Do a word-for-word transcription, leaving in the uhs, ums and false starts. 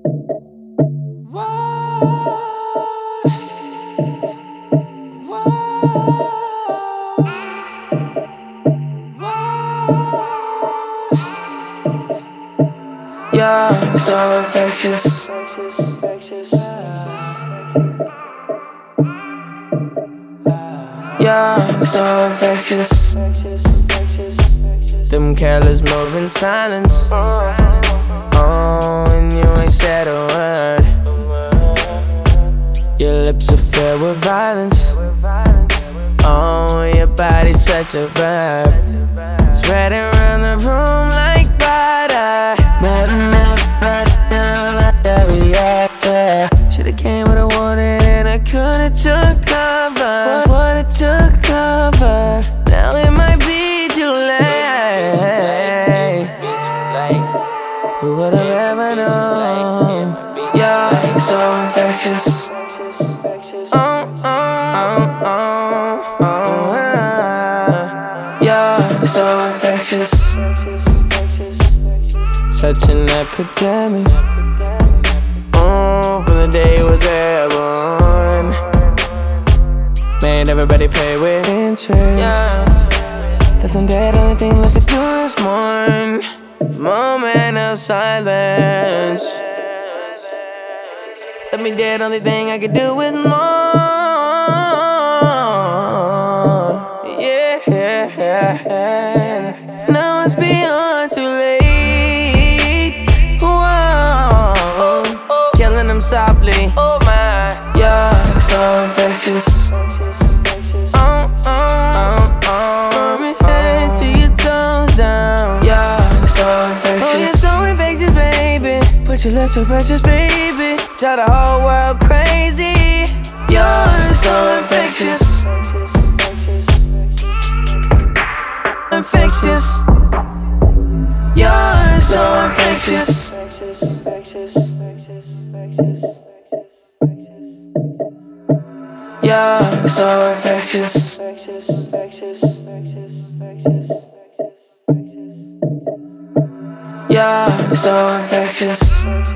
Yeah, so infectious. Yeah, so infectious. Them careless move in silence. Oh, and you ain't said a word. Your lips are filled with violence. Oh, your body's such a verb. Spreading around the room like butter. Should've came with a warning and I could've took cover. Would've took cover. Now it might be too late. Who would've ever known? You're so infectious. Oh, oh, oh, oh, oh, uh. You're so infectious. Such an epidemic. Oh, from the day it was airborne. Made everybody pay with interest. Left them dead, only thing left to do is mourn. Moment of silence. Left me dead, only thing I could do is mourn. Yeah, now it's beyond too late. Whoa, killing them softly. Oh my, yeah, so infectious. Oh, oh, oh, oh. From your head to your toes down. Yeah, so infectious. Oh, you're so infectious, baby. Put your lips so precious, baby. Drive the whole world crazy. You're so infectious. Infectious. You're so infectious. You're so infectious. You're so infectious.